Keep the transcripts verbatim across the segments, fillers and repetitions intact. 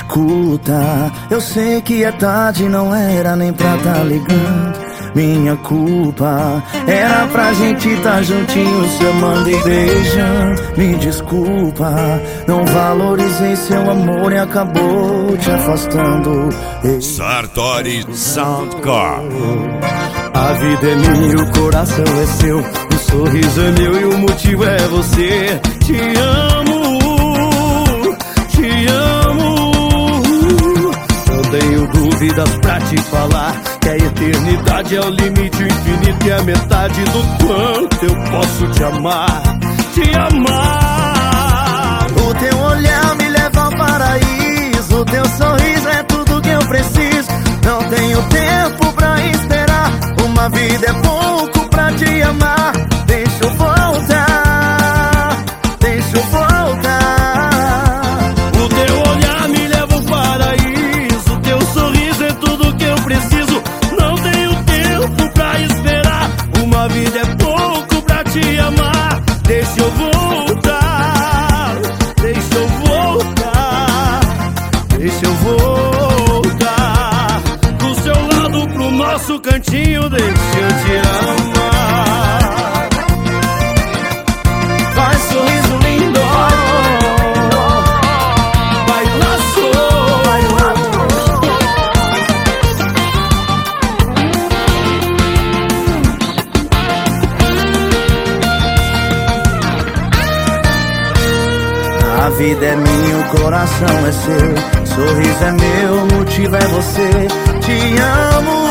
escuta, eu sei que é tarde, não era nem pra tá ligando. Minha culpa era pra gente tá juntinho, se eu mandei beijando. Me desculpa, não valorizei seu amor e acabou te afastando. Sartori Soundcore. A vida é minha, o coração é seu, o sorriso é meu e o motivo é você. Te amo, te amo. Eu tenho dúvidas pra te falar que a eternidade é o limite, o infinito é a metade do quanto eu posso te amar, te amar. O teu olhar me leva ao paraíso, o teu sorriso é tudo que eu preciso. Não tenho tempo pra esperar, uma vida é pouco pra te amar. Deixa eu voltar, deixa eu voltar. O teu olhar me leva ao paraíso, o teu sorriso é tudo que eu preciso. Não tenho tempo pra esperar, uma vida é pouco pra te amar. Deixa eu voltar, deixa eu voltar, deixa eu voltar do seu lado pro nosso cantinho, deixa eu te amar. Vai, sorriso lindo, Vai laço, vai lá. A vida é minha, o coração é seu, sorriso é meu, o motivo é você. Te amo,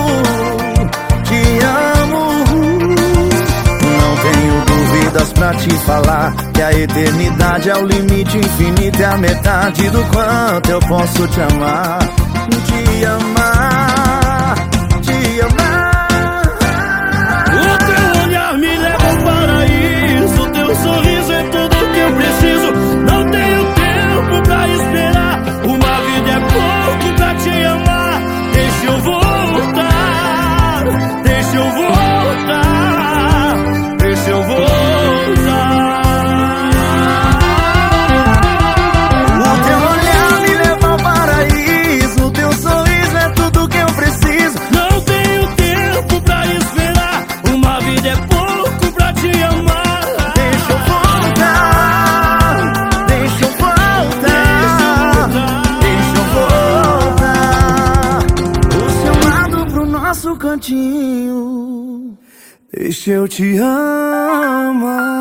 te amo. Não tenho dúvidas pra te falar que a eternidade é o limite, infinito é a metade do quanto eu posso te amar, te amar, te amar. o teu olhar me leva ao paraíso, o teu sorriso é tudo que eu preciso. Não tenho tempo pra esperar, uma vida é pouco pra te amar. Deixa eu voltar, deixa eu voltar, deixa eu voltar. O teu olhar me leva ao paraíso, o teu sorriso é tudo que eu preciso. Não tenho tempo pra esperar, uma vida é pouco pra te amar. Deixa eu voltar, deixa eu voltar, deixa eu voltar do seu lado pro nosso cantinho. Deixa eu te amar.